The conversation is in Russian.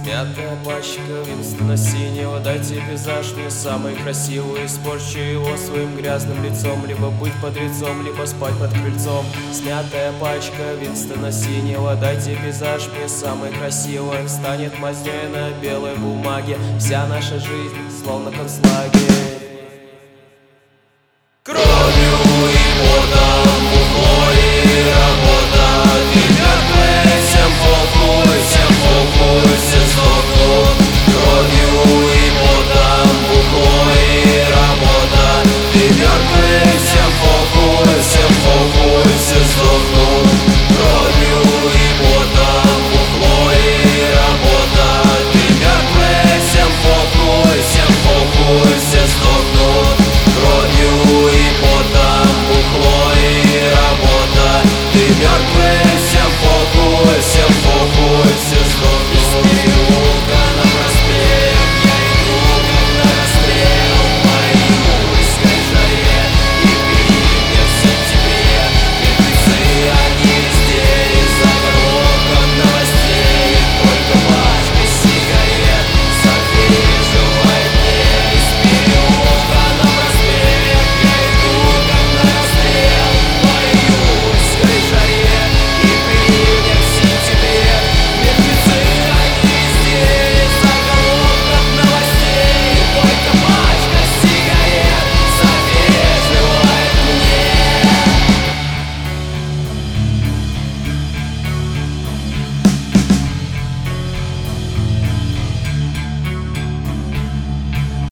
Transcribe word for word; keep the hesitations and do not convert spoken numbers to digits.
Смятая пачка Винстона синего, дайте пейзаж мне самый красивый. Испорчу его своим грязным лицом, либо быть под лицом, либо спать под крыльцом. Смятая пачка Винстона синего, дайте пейзаж мне самый красивый. Станет мазнёй на белой бумаге вся наша жизнь, словно концлагерь.